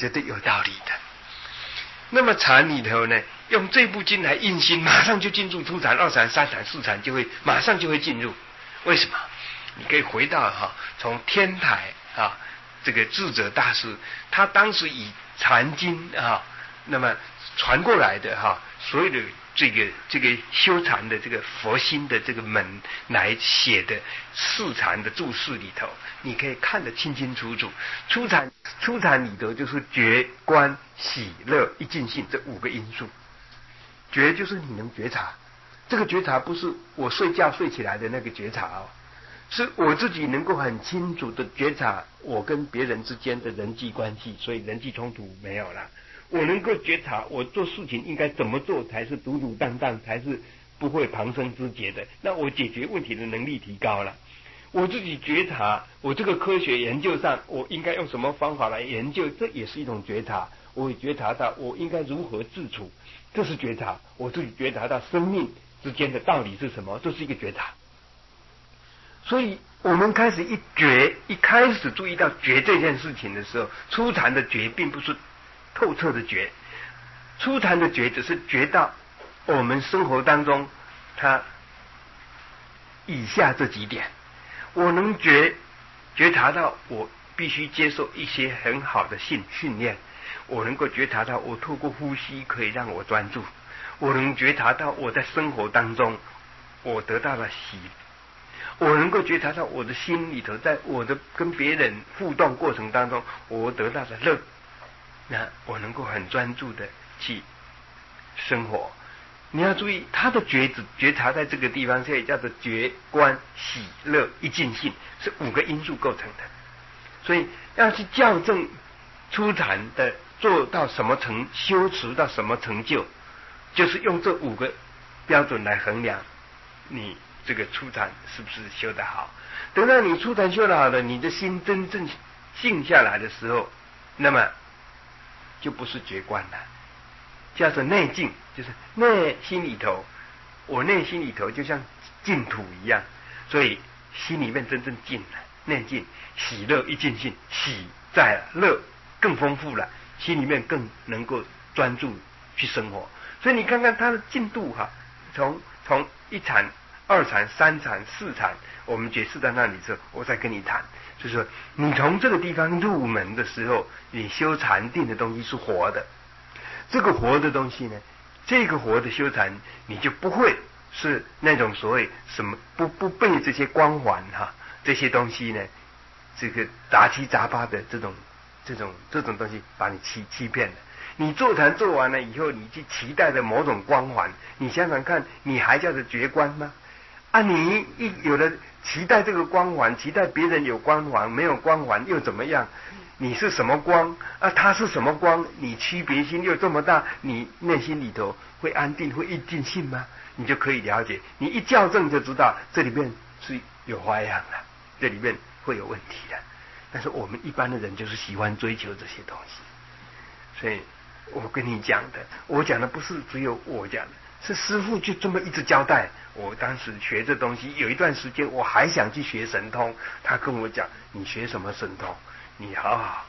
绝对有道理的。那么禅里头呢，用这部经来印心，马上就进入初禅、二禅、三禅、四禅，马上就会进入。为什么？你可以回到从天台这个智者大师，他当时以禅经那么传过来的所有的这个修禅的这个佛心的这个门来写的四禅的注释里头，你可以看得清清楚楚。初禅里头就是觉观喜乐一尽性这5个因素。觉就是你能觉察，这个觉察不是我睡觉睡起来的那个觉察是我自己能够很清楚的觉察我跟别人之间的人际关系，所以人际冲突没有了。我能够觉察我做事情应该怎么做才是笃笃当当，才是不会旁生枝节的，那我解决问题的能力提高了。我自己觉察我这个科学研究上我应该用什么方法来研究，这也是一种觉察。我会觉察到我应该如何自处，这是觉察。我自己觉察到生命之间的道理是什么，这是一个觉察。所以我们开始一开始注意到觉这件事情的时候，初禅的觉并不是透彻的觉，初禅的觉只是觉到我们生活当中它以下这几点，我能觉察到我必须接受一些很好的训练，我能够觉察到我透过呼吸可以让我专注，我能觉察到我在生活当中我得到了喜，我能够觉察到我的心里头在我的跟别人互动过程当中我得到了乐，那我能够很专注的去生活。你要注意他的觉察在这个地方，所以叫做觉观喜乐一尽性，是5个因素构成的。所以要去校正初禅的做到什么修持到什么成就，就是用这5个标准来衡量你这个初禅是不是修得好。等到你初禅修得好了，你的心真正静下来的时候，那么就不是觉观了，叫做内静，就是内心里头，我内心里头就像净土一样，所以心里面真正静了，内静，喜乐一尽性，喜在了，乐更丰富了，心里面更能够专注去生活。所以你看看它的进度从1禅、2禅、3禅、4禅，我们解释到那里之后，我再跟你谈，就是说你从这个地方入门的时候，你修禅定的东西是活的，这个活的东西呢，这个活的修禅，你就不会是那种所谓什么不被这些光环这些东西呢，这个杂七杂八的这种东西把你欺骗了。你坐禅做完了以后，你去期待的某种光环，你想想看，你还叫做觉观吗？你一有了期待这个光环，期待别人有光环，没有光环又怎么样？你是什么光他是什么光？你区别心又这么大，你内心里头会安定，会一尽性吗？你就可以了解，你一校正就知道这里面是有花样的，这里面会有问题的。但是我们一般的人就是喜欢追求这些东西，所以我跟你讲的，我讲的不是只有我讲的，是师父就这么一直交代。我当时学这东西有一段时间，我还想去学神通，他跟我讲，你学什么神通？你好好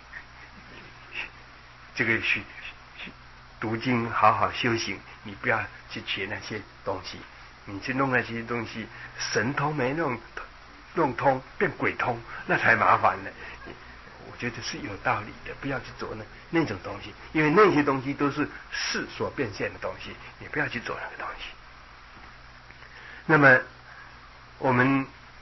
这个读经，好好修行，你不要去学那些东西，你去弄那些东西，神通没弄通变鬼通，那才麻烦呢。我觉得是有道理的，不要去做那种东西，因为那些东西都是事所变现的东西，你不要去做那个东西。那么我们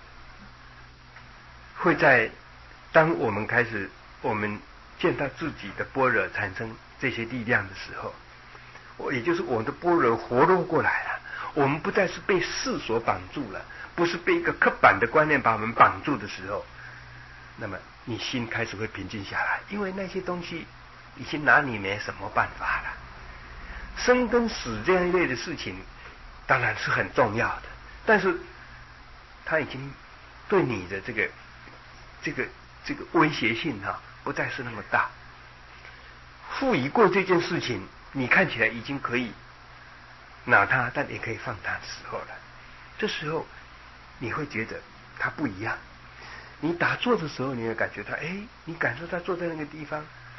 会在当我们开始我们见到自己的般若产生这些力量的时候，也就是我们的般若活络过来了，我们不再是被事所绑住了，不是被一个刻板的观念把我们绑住的时候，那么你心开始会平静下来，因为那些东西已经拿你没什么办法了。生跟死这样一类的事情当然是很重要的，但是它已经对你的这个威胁性不再是那么大。赋予过这件事情，你看起来已经可以拿它，但也可以放它的时候了。这时候你会觉得它不一样。你打坐的时候，你会感觉到，你感受到坐在那个地方，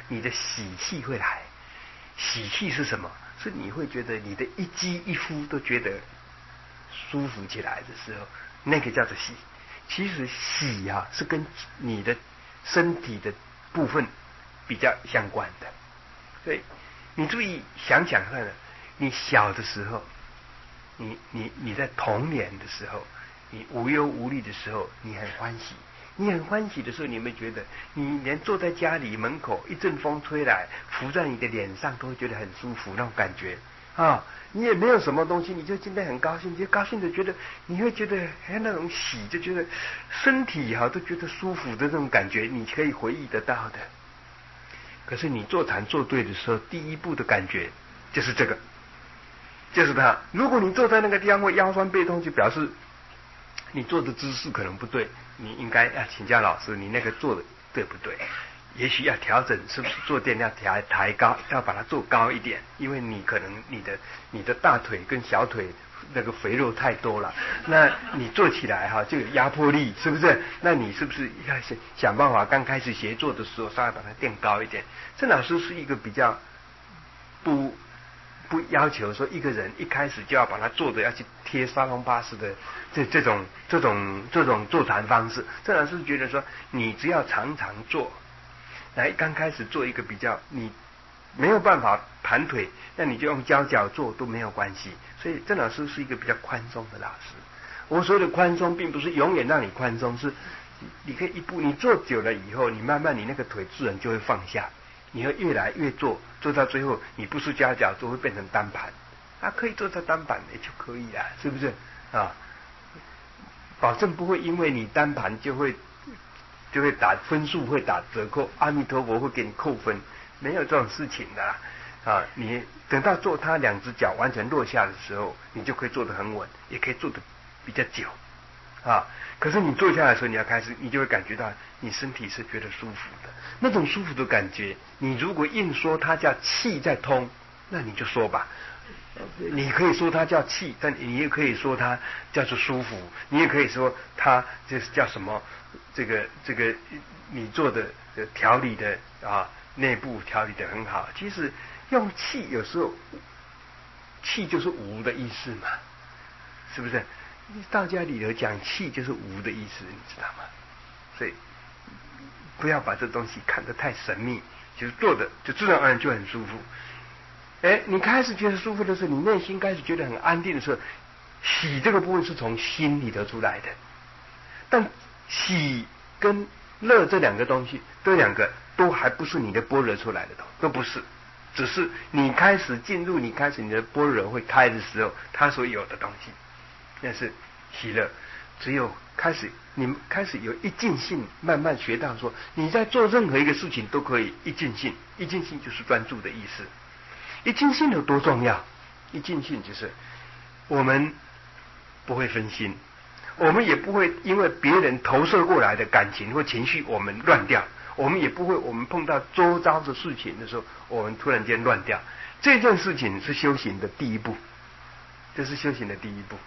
你的喜气会来。喜气是什么？是你会觉得你的一肌一肤都觉得舒服起来的时候，那个叫做喜。其实喜啊是跟你的身体的部分比较相关的。所以你注意想想看，你小的时候，你在童年的时候，你无忧无虑的时候，你很欢喜。你很欢喜的时候，你有没有觉得你连坐在家里门口，一阵风吹来，拂在你的脸上，都会觉得很舒服那种感觉啊？你也没有什么东西，你就今天很高兴，就高兴的觉得，你会觉得那种喜，就觉得身体都觉得舒服的这种感觉，你可以回忆得到的。可是你坐禅坐对的时候，第一步的感觉就是这个，就是它。如果你坐在那个地方会腰酸背痛，就表示你坐的姿势可能不对，你应该要请教老师，你那个坐的对不对？也许要调整，是不是坐垫要抬高，要把它做高一点，因为你可能你的大腿跟小腿那个肥肉太多了，那你坐起来就有压迫力，是不是？那你是不是要想办法，刚开始学坐的时候稍微把它垫高一点？郑老师是一个比较不要求说一个人一开始就要把它做的要去贴沙龙巴士的这种坐禅方式。郑老师觉得说，你只要常常做，来刚开始做一个比较你没有办法盘腿，那你就用胶脚做都没有关系。所以郑老师是一个比较宽松的老师。我所谓的宽松，并不是永远让你宽松，是你可以一步，你做久了以后，你慢慢你那个腿自然就会放下。你会越来越做到最后，你不是夹脚都会变成单盘，可以做到单板也就可以了，是不是啊？保证不会因为你单盘就会打分数会打折扣，阿弥陀佛会给你扣分，没有这种事情的啊！你等到做它两只脚完全落下的时候，你就可以做得很稳，也可以做得比较久啊。可是你坐下来的时候，你就会感觉到你身体是觉得舒服的，那种舒服的感觉，你如果硬说它叫气在通，那你就说吧。你可以说它叫气，但你也可以说它叫做舒服，你也可以说它就是叫什么这个你做的调理的内部调理的很好。其实用气有时候气就是无的意思嘛，是不是？道家里头讲气就是无的意思，你知道吗？所以不要把这东西看得太神秘，就是做的就自然而然就很舒服。你开始觉得舒服的时候，你内心开始觉得很安定的时候，喜这个部分是从心里头出来的。但喜跟乐这两个东西，这两个都还不是你的般若出来的都不是，只是你开始进入，你的般若会开的时候，它所有的东西，那是喜乐。只有你们开始有一尽性，慢慢学到说，你在做任何一个事情都可以一尽性，一尽性就是专注的意思。一尽性有多重要？一尽性就是我们不会分心，我们也不会因为别人投射过来的感情或情绪我们乱掉，我们也不会我们碰到周遭的事情的时候我们突然间乱掉。这件事情是修行的第一步，这是修行的第一步。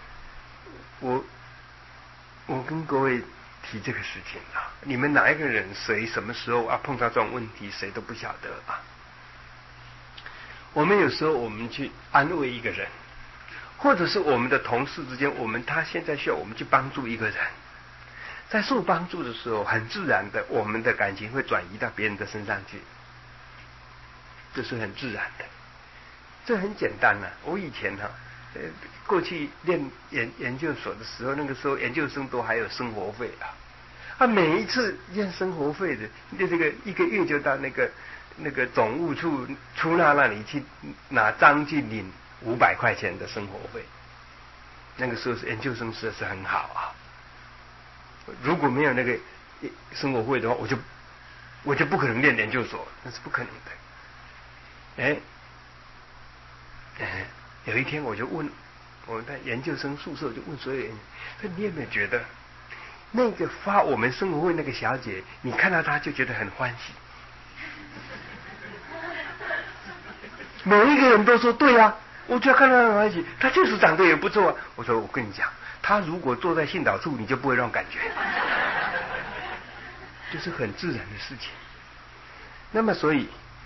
我跟各位提这个事情你们哪一个人谁什么时候碰到这种问题，谁都不晓得我们有时候我们去安慰一个人，或者是我们的同事之间，他现在需要我们去帮助一个人，在受帮助的时候，很自然的我们的感情会转移到别人的身上去，这是很自然的，这很简单我以前过去念研究所的时候，那个时候研究生都还有生活费每一次验生活费的，这个一个月就到那个总务处出那里去拿章去领500块钱的生活费。那个时候是研究生实在是很好如果没有那个生活费的话，我就不可能念研究所，那是不可能的。有一天我就问我们在研究生宿舍，就问所有人说，你有没有觉得那个发我们生活费那个小姐，你看到她就觉得很欢喜？每一个人都说对我就要看到她很欢喜，她就是长得也不错我说我跟你讲，她如果坐在训导处，你就不会那种感觉，就是很自然的事情。 那么所以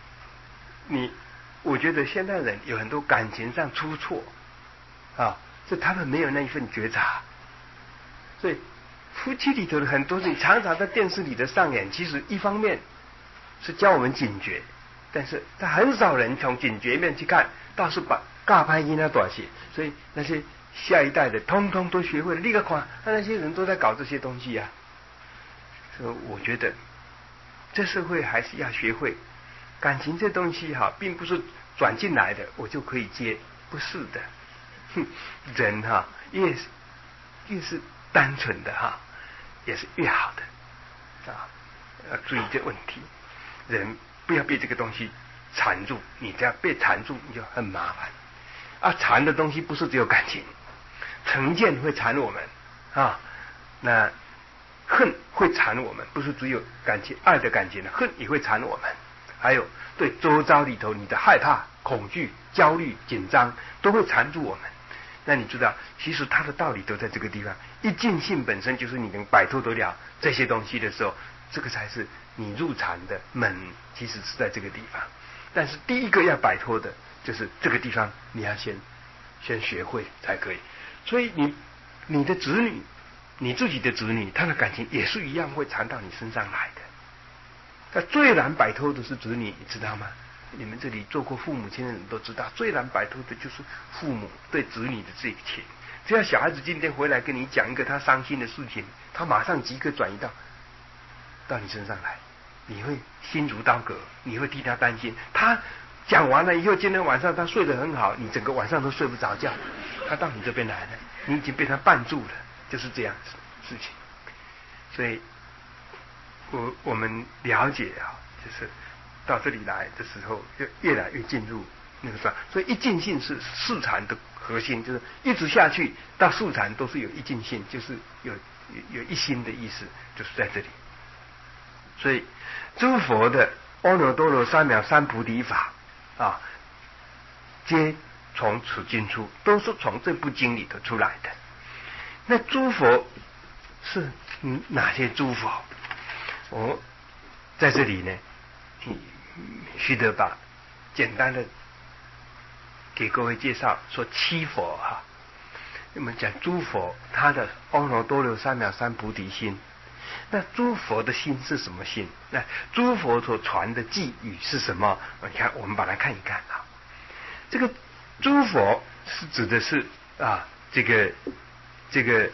我觉得现代人有很多感情上出错啊，是他们没有那一份觉察。所以夫妻里头的很多事情常常在电视里的上演，其实一方面是教我们警觉，但是他很少人从警觉面去看，倒是把尬拍音那短些，所以那些下一代的通通都学会了，立刻看，那些人都在搞这些东西啊。所以我觉得这社会还是要学会感情这东西哈，并不是转进来的我就可以接，不是的。人哈越是单纯的哈，也是越好的啊。要注意这问题，人不要被这个东西缠住，你只要被缠住，你就很麻烦啊。缠的东西不是只有感情，成见会缠我们啊，那恨会缠我们，不是只有感情爱的感情的，恨也会缠我们。还有对周遭里头你的害怕、恐惧、焦虑、紧张，都会缠住我们。那你知道，其实它的道理都在这个地方。一尽性本身就是你能摆脱得了这些东西的时候，这个才是你入禅的门，其实是在这个地方。但是第一个要摆脱的就是这个地方，你要先学会才可以。所以你的子女，你自己的子女，他的感情也是一样会缠到你身上来的。那最难摆脱的是子女，你知道吗？你们这里做过父母亲的人都知道，最难摆脱的就是父母对子女的这个情。只要小孩子今天回来跟你讲一个他伤心的事情，他马上即刻转移到你身上来，你会心如刀割，你会替他担心。他讲完了以后，今天晚上他睡得很好，你整个晚上都睡不着觉。他到你这边来了，你已经被他绊住了，就是这样子事情。所以我们了解啊，就是到这里来的时候，就越来越进入那个状态。所以一尽性是四禅的核心，就是一直下去到四禅都是有一尽性，就是有一心的意思，就是在这里。所以诸佛的阿耨多罗三藐三菩提法啊，皆从此经出，都是从这部经里头出来的。那诸佛是哪些诸佛？我在这里呢，须得把简单的给各位介绍，说七佛哈。我们讲诸佛，他的阿耨多罗三藐三菩提心。那诸佛的心是什么心？那诸佛所传的偈语是什么？你看，我们把它看一看啊。这个诸佛是指的是啊，这个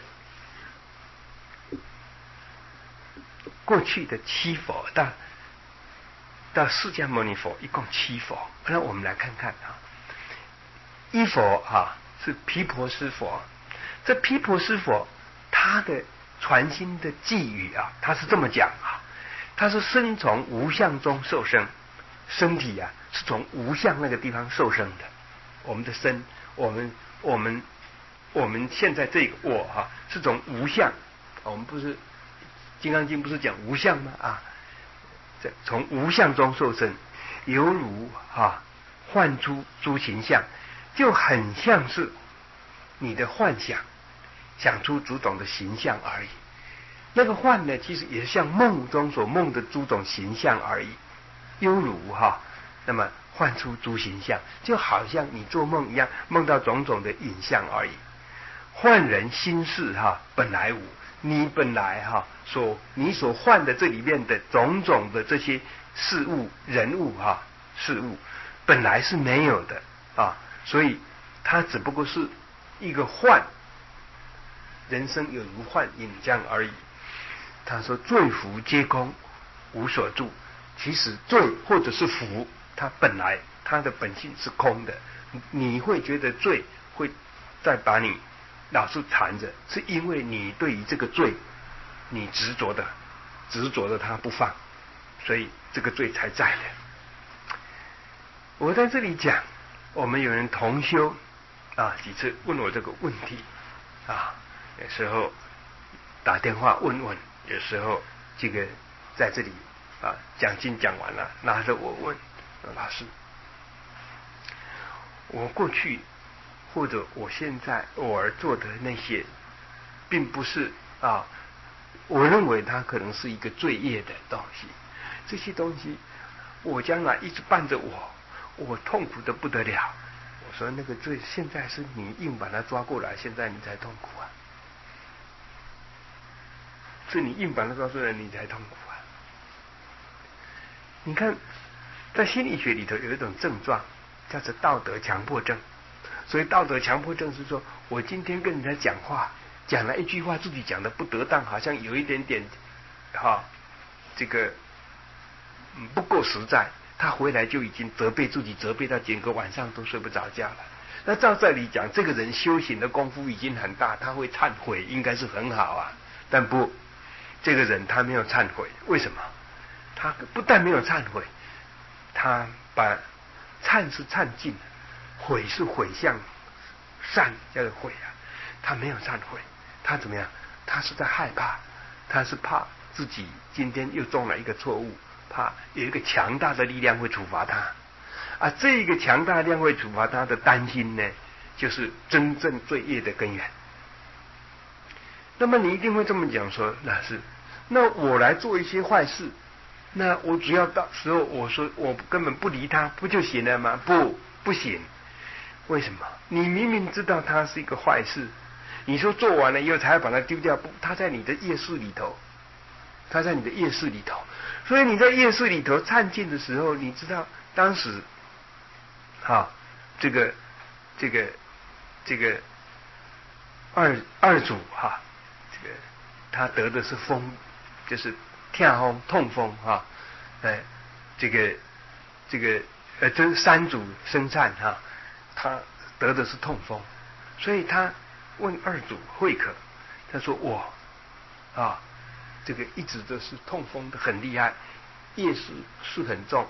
过去的七佛，到释迦牟尼佛一共七佛。那我们来看看啊，一佛啊是毗婆尸佛。这毗婆尸佛他的传心的偈语啊，他是这么讲啊，他是身从无相中受生，身体啊是从无相那个地方受生的。我们的身，我们现在这个我哈是从无相，我们不是《金刚经》不是讲无相吗？啊，从无相中受生，犹如幻出诸形象，就很像是你的幻想想出诸种的形象而已。那个幻呢，其实也是像梦中所梦的诸种形象而已，犹如那么幻出诸形象，就好像你做梦一样，梦到种种的影像而已。幻人心事本来无，你本来你所幻的这里面的种种的这些事物、人物事物，本来是没有的啊，所以它只不过是一个幻，人生有如幻影像而已。他说罪福皆空，无所住。其实罪或者是福，它本来它的本性是空的。你会觉得罪会再把你老是缠着，是因为你对于这个罪你执着的它不放，所以这个罪才在的。我在这里讲，我们有人同修几次问我这个问题有时候打电话问，有时候这个在这里讲经讲完了，拿着我问老师，我过去或者我现在偶尔做的那些，并不是我认为它可能是一个罪业的东西。这些东西我将来一直伴着我痛苦的不得了。我说那个罪现在是你硬把它抓过来，现在你才痛苦啊，是你硬把它抓出来你才痛苦啊。你看在心理学里头有一种症状叫做道德强迫症。所以道德强迫症是说，我今天跟人家讲话，讲了一句话自己讲的不得当，好像有一点点这个不够实在，他回来就已经责备自己，责备到整个晚上都睡不着觉了。那照这里讲，这个人修行的功夫已经很大，他会忏悔应该是很好啊，但不，这个人他没有忏悔。为什么？他不但没有忏悔，他把忏是忏尽，悔是悔向善，叫做悔啊，他没有忏悔，他怎么样？他是在害怕，他是怕自己今天又中了一个错误，怕有一个强大的力量会处罚他啊。这个强大力量会处罚他的担心呢，就是真正罪业的根源。那么你一定会这么讲说，那我来做一些坏事，那我只要到时候我说我根本不理他，不就行了吗？不行。为什么？你明明知道它是一个坏事，你说做完了以后才要把它丢掉，不，它在你的业识里头，它在你的业识里头。所以你在业识里头忏尽的时候，你知道当时这个二主这个他得的是风，就是跳风痛风这三主生忏他得的是痛风，所以他问二主慧可，他说我这个一直都是痛风的很厉害，业是很重，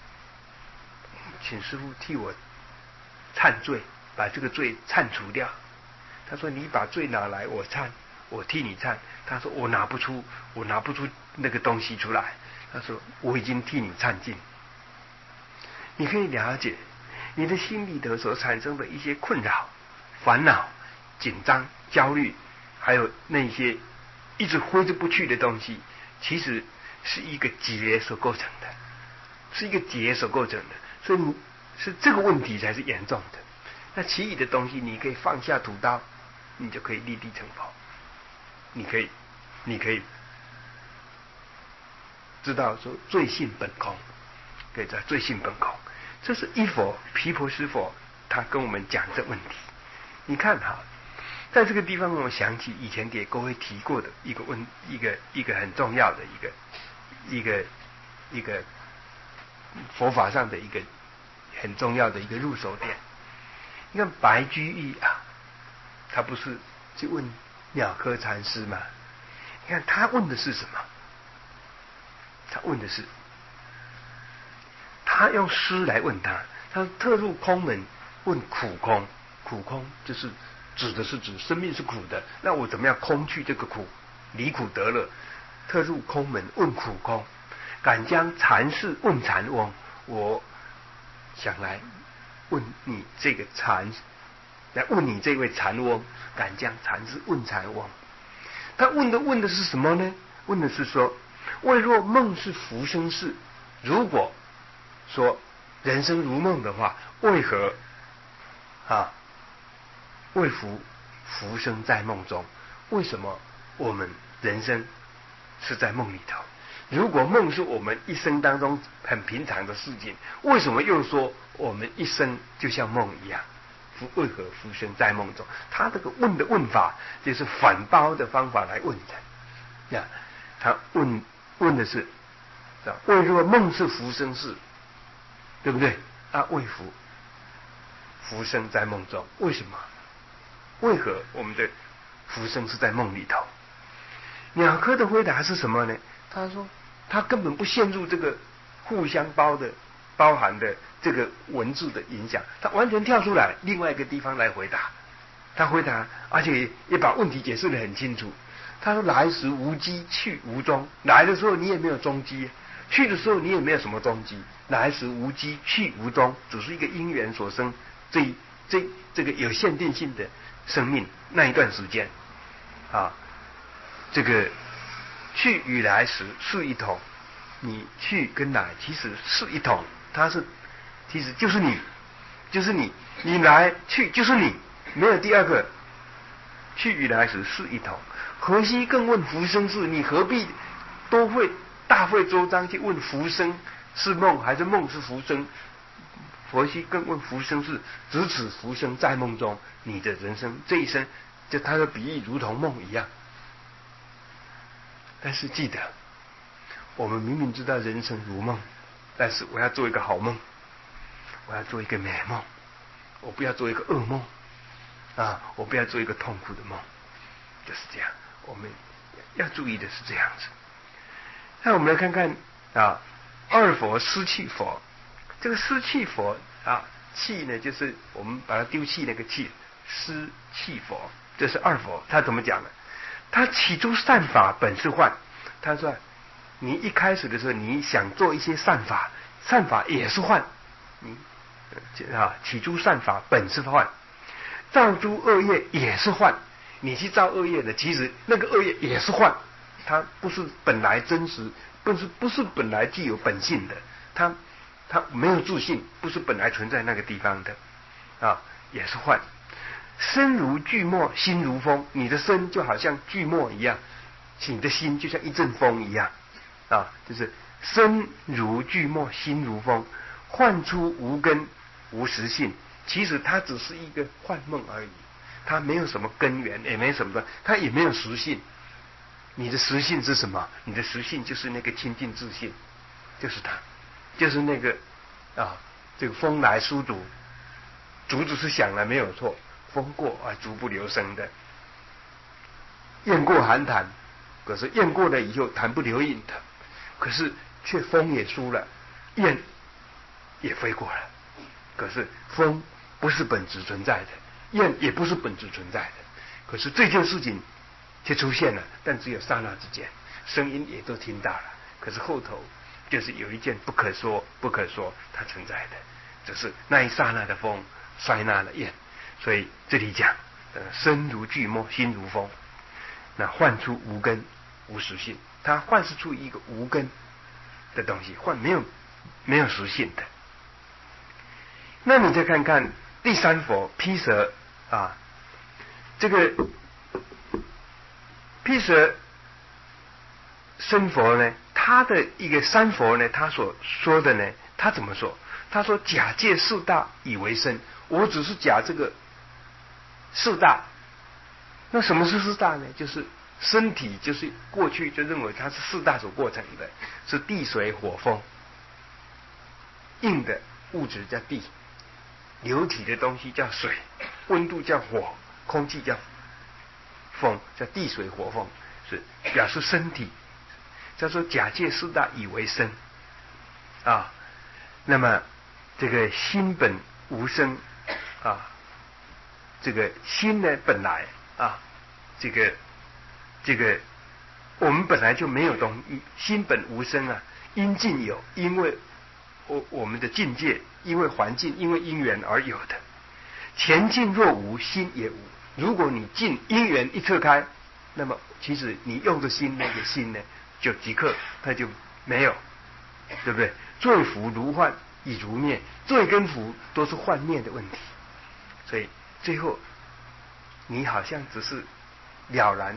请师父替我忏罪，把这个罪忏除掉。他说你把罪拿来我忏，我替你忏。他说我拿不出那个东西出来。他说我已经替你忏尽。你可以了解你的心里头所产生的一些困扰、烦恼、紧张、焦虑，还有那些一直挥之不去的东西，其实是一个结所构成的，是一个结所构成的。所以是这个问题才是严重的。那其余的东西你可以放下屠刀，你就可以立地成佛。你可以知道说罪性本空，可以知道罪性本空。这是一佛毗婆尸佛他跟我们讲这问题。你看在这个地方我想起以前给各位提过的一个很重要的一个佛法上的一个很重要的一个入手点。你看白居易他不是去问鸟窠禅师吗？你看他问的是什么？他问的是，他用诗来问他。他说特入空门问苦空，苦空就是指的是指生命是苦的，那我怎么样空去这个苦，离苦得乐？特入空门问苦空，敢将禅事问禅翁。我想来问你这个来问你这位禅翁，敢将禅事问禅翁。他问的是什么呢？问的是说，为若梦是浮生事，如果说人生如梦的话，为何为浮生在梦中？为什么我们人生是在梦里头？如果梦是我们一生当中很平常的事情，为什么又说我们一生就像梦一样？为何浮生在梦中？他这个问的问法就是反包的方法来问的。他问的是为若梦是浮生事，对不对？为浮生在梦中，为什么？为何我们的浮生是在梦里头？鸟窠的回答是什么呢？他说他根本不陷入这个互相包含的这个文字的影响，他完全跳出来另外一个地方来回答。他回答，而且也把问题解释得很清楚。他说来时无迹，去无踪。来的时候你也没有踪迹，去的时候你也没有什么踪迹。来时无迹，去无踪，只是一个因缘所生，这个有限定性的生命那一段时间这个去与来时是一同， 你去跟来其实是一统，其实就是你，你来去就是你，没有第二个。去与来时是一统，何须更问浮生事？你何必都会大费周章去问浮生是梦还是梦是浮生？何须更问浮生事？只此浮生在梦中，你的人生这一生，就他的比喻如同梦一样。但是记得，我们明明知道人生如梦，但是我要做一个好梦，我要做一个美梦，我不要做一个噩梦啊！我不要做一个痛苦的梦，就是这样。我们要注意的是这样子。那我们来看看啊，二佛失气佛。这个失气佛啊，气呢就是我们把它丢弃那个气，失气佛，这是二佛。他怎么讲呢？他起初善法本是幻。他说，你一开始的时候，你想做一些善法，善法也是幻。起初善法本是幻，造诸恶业也是幻。你去造恶业的，其实那个恶业也是幻，它不是本来真实，不是本来具有本性的，它没有自信，不是本来存在那个地方的啊，也是幻。身如巨墨，心如风，你的身就好像巨墨一样，你的心就像一阵风一样啊，就是身如巨墨，心如风，幻出无根无实性。其实它只是一个幻梦而已，它没有什么根源，也没什么，它也没有实性。你的实性是什么？你的实性就是那个清净自信，就是它，就是那个啊，这个风来疏竹，竹子是响了没有错，风过啊，竹不留声的。雁过寒潭，可是雁过了以后潭不留影的，可是却风也输了，雁也飞过了，可是风不是本质存在的，雁也不是本质存在的，可是这件事情却出现了，但只有刹那之间，声音也都听到了，可是后头就是有一件不可说它存在的，只是那一刹那的风摔那了雁。所以这里讲身如巨墨，心如风，那幻出无根无实性，它幻示出一个无根的东西，幻没有实性的。那你再看看第三佛毗舍啊，这个毗舍身佛呢，他的一个三佛呢，他所说的呢，他怎么说？他说假借四大以为身，我只是假这个四大。那什么是四大呢？就是身体，就是过去就认为它是四大所构成的，是地水火风。硬的物质叫地，流体的东西叫水，温度叫火，空气叫风，叫地水火风，是表示身体。叫做假借四大以为身啊。那么这个心本无生啊，这个心呢本来啊，这个我们本来就没有东西，心本无生啊，因境有，因为我们的境界，因为环境，因为因缘而有的。前境若无，心也无。如果你境因缘一撤开，那么其实你用的心那个心呢，就即刻它就没有，对不对？罪福如幻已如灭，罪跟福都是幻灭的问题。所以最后你好像只是了然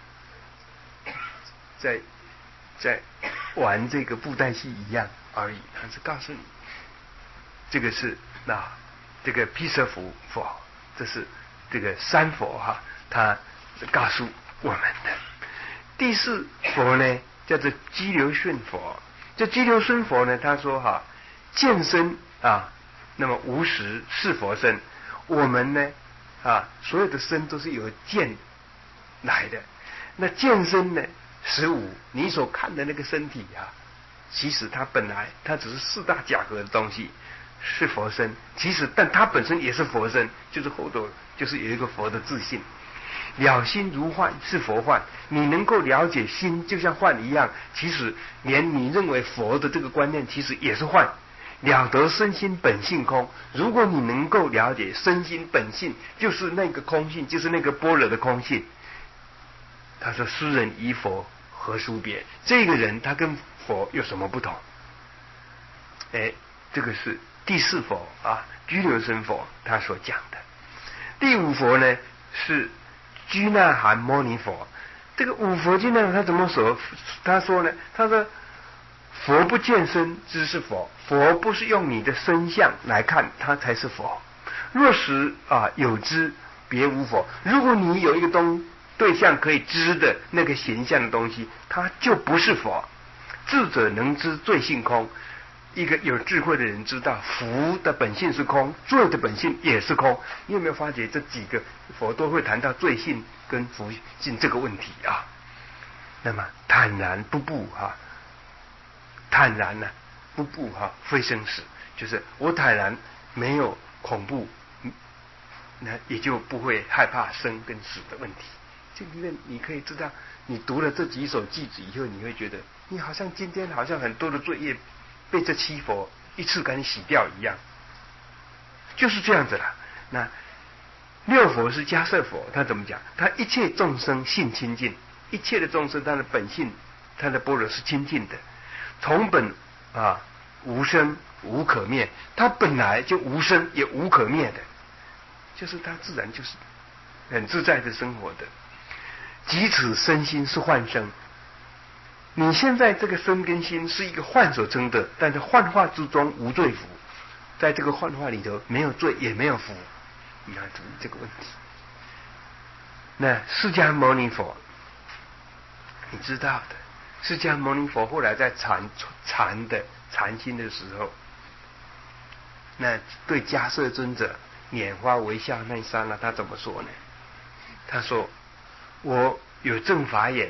在玩这个布袋戏一样而已。他是告诉你，这个是这个毗舍佛，这是这个三佛哈，他告诉我们的。第四佛呢，叫做激流顺佛。这激流顺佛呢，他说见身啊，那么无实是佛身。我们呢所有的身都是由见来的。那见身呢，实无。你所看的那个身体其实它本来它只是四大假合的东西，是佛身。其实但它本身也是佛身，就是后头就是有一个佛的自信。了心如幻是佛幻，你能够了解心就像幻一样，其实连你认为佛的这个观念其实也是幻。了得身心本性空，如果你能够了解身心本性就是那个空性，就是那个般若的空性，他说斯人疑佛何殊别？这个人他跟佛有什么不同？这个是第四佛啊，居留生佛他所讲的。第五佛呢是居那含摩尼佛。这个五佛经呢，他怎么说？他说呢，他说佛不见身知是佛，佛不是用你的身相来看，他才是佛。若实有知，别无佛。如果你有一个对象可以知的那个形象的东西，它就不是佛。智者能知罪性空，一个有智慧的人知道福的本性是空，罪的本性也是空。你有没有发觉这几个佛都会谈到罪性跟福性这个问题啊？那么坦然不怖坦然呢不怖非生死，就是我坦然没有恐怖，那也就不会害怕生跟死的问题。这里面你可以知道，你读了这几首偈子以后，你会觉得你好像今天好像很多的罪业被这七佛一次赶紧洗掉一样，就是这样子了。那六佛是迦叶佛，他怎么讲？他一切众生性清净，一切的众生他的本性，他的般若是清净的，从本无生无可灭，他本来就无生也无可灭的，就是他自然就是很自在的生活的。即此身心是幻生，你现在这个身跟心是一个幻所称的，但是幻化之中无罪福，在这个幻化里头没有罪也没有福，你要注意这个问题。那释迦牟尼佛你知道的，释迦牟尼佛后来在禅心的时候，那对迦叶尊者拈花微笑那一刹那，他怎么说呢？他说我有正法眼，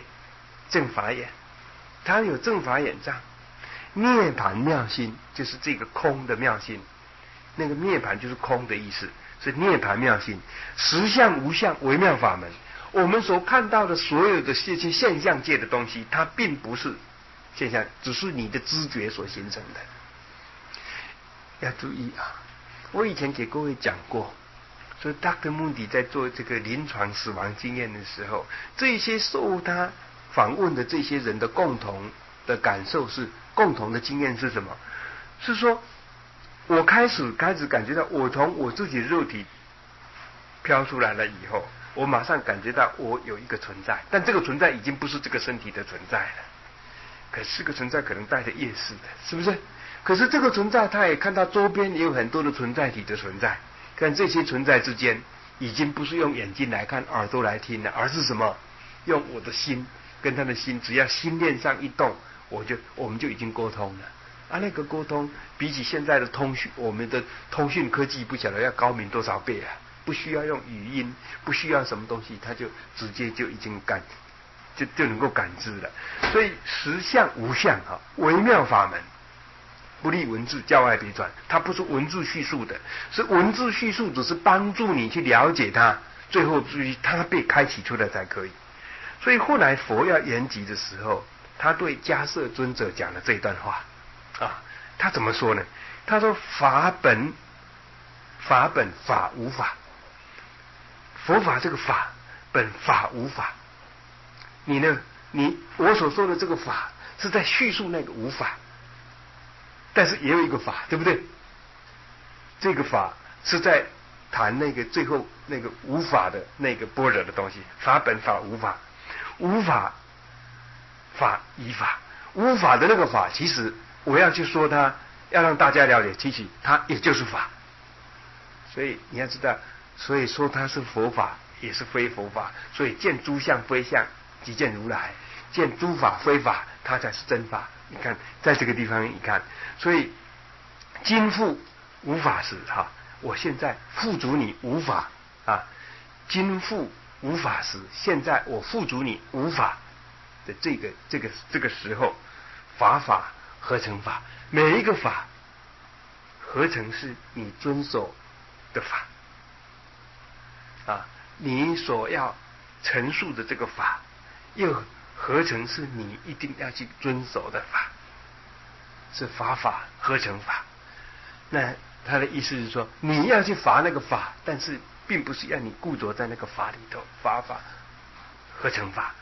他有正法眼障，涅盘妙心，就是这个空的妙心，那个涅盘就是空的意思，是涅盘妙心。实相无相微妙法门，我们所看到的所有的这些现象界的东西，它并不是现象，只是你的知觉所形成的。要注意我以前给各位讲过，所以 Dr. Moody 在做这个临床死亡经验的时候，这些受他访问的这些人的共同的感受是，共同的经验是什么？是说我开始感觉到，我从我自己的肉体飘出来了以后，我马上感觉到我有一个存在，但这个存在已经不是这个身体的存在了，可是这个存在可能带着业识的，是不是？可是这个存在他也看到周边也有很多的存在体的存在，看这些存在之间已经不是用眼睛来看耳朵来听了，而是什么？用我的心跟他的心，只要心念上一动，我们就已经沟通了。那个沟通比起现在的通讯，我们的通讯科技不晓得要高明多少倍不需要用语音，不需要什么东西，他就直接就已经就能够感知了。所以实相无相微妙法门，不立文字，教外别传。它不是文字叙述的，是文字叙述只是帮助你去了解它，最后至于它被开启出来才可以。所以后来佛要圆寂的时候，他对迦叶尊者讲了这一段话他怎么说呢？他说法本法无法，佛法这个法本法无法，我所说的这个法是在叙述那个无法，但是也有一个法，对不对？这个法是在谈那个最后那个无法的那个般若的东西，法本法无法，无法法依法，无法的那个法，其实我要去说它，要让大家了解，其实它也就是法。所以你要知道，所以说它是佛法，也是非佛法。所以见诸相非相，即见如来；见诸法非法，它才是真法。你看，在这个地方你看，所以今复无法时我现在付足你无法今复无法时，现在我付足你无法的这个时候，法合成法，每一个法合成是你遵守的法你所要陈述的这个法，又合成是你一定要去遵守的法，是法合成法。那他的意思是说，你要去罚那个法，但是并不是要你固着在那个法里头，法合成法，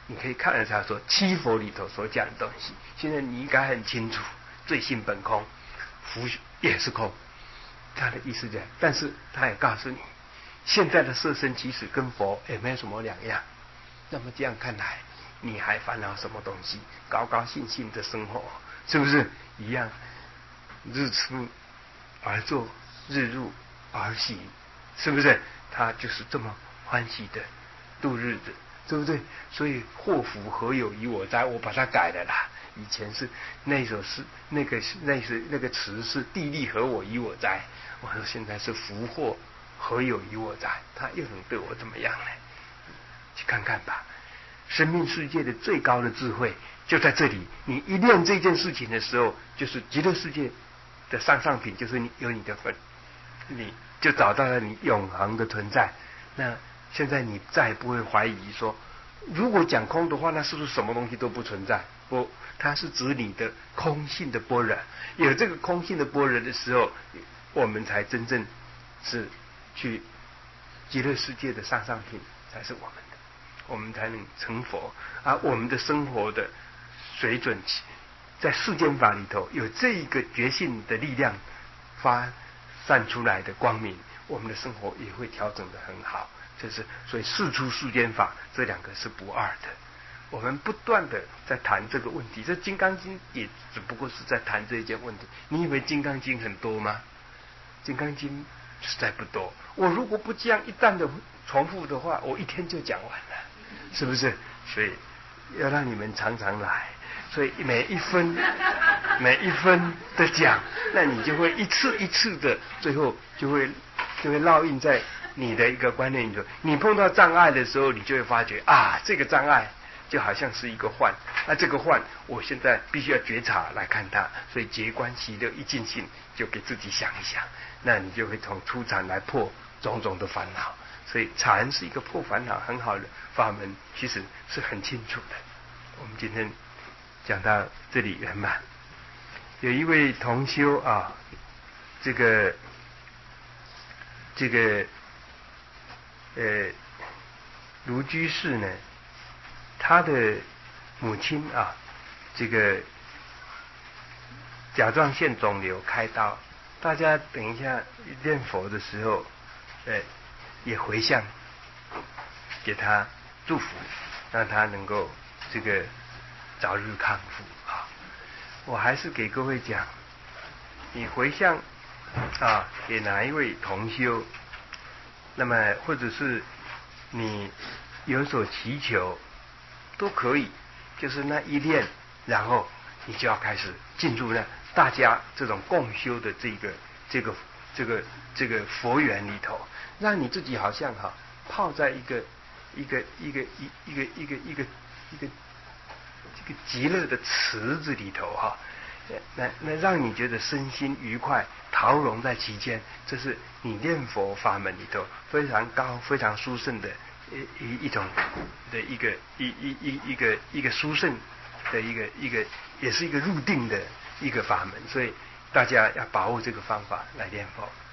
你可以看得到说七佛里头所讲的东西，现在你应该很清楚，罪性本空，福也是空，他的意思这样。但是他也告诉你，现在的色身其实跟佛也没有什么两样。那么这样看来，你还烦恼什么东西？高高兴兴的生活，是不是一样？日出而作，日入而息，是不是？他就是这么欢喜的度日子，对不对？所以祸福何有于我哉？我把它改了啦。以前是那首诗，那个词是地利何我于我哉？我说现在是福祸何有于我哉？他又能对我怎么样呢？去看看吧。生命世界的最高的智慧就在这里。你一念这件事情的时候，就是极乐世界的上品，就是你有你的份，你就找到了你永恒的存在。那现在你再也不会怀疑说，如果讲空的话，那是不是什么东西都不存在？不，它是指你的空性的般若。有这个空性的般若的时候，我们才真正是去极乐世界的上品才是我们的，我们才能成佛。而我们的生活的水准，在世间法里头有这一个觉性的力量发散出来的光明，我们的生活也会调整得很好。就是所以世出世间法这两个是不二的。我们不断的在谈这个问题，这《金刚经》也只不过是在谈这一件问题。你以为《金刚经》很多吗？《金刚经》实在不多。我如果不这样一旦的重复的话，我一天就讲完了，是不是？所以要让你们常常来，所以每一分的讲，那你就会一次一次的，最后就会烙印在你的一个观念里头。你碰到障碍的时候，你就会发觉啊，这个障碍就好像是一个幻，那这个幻我现在必须要觉察来看它。所以结观喜乐一尽兴，就给自己想一想，那你就会从出禅来破种种的烦恼。所以禅是一个破烦恼很好的法门，其实是很清楚的。我们今天讲到这里圆满。有一位同修啊，这个卢居士呢，他的母亲啊，这个甲状腺肿瘤开刀，大家等一下念佛的时候，也回向给他祝福，让他能够这个早日康复啊。我还是给各位讲，你回向啊给哪一位同修，那么或者是你有所祈求都可以，就是那一念，然后你就要开始进入呢大家这种共修的这个佛缘里头，让你自己好像泡在一个极乐的池子里头那让你觉得身心愉快，陶融在其间。这是你念佛法门里头非常高、非常殊胜的一种的一个殊胜的一个也是一个入定的一个法门。所以大家要把握这个方法来念佛。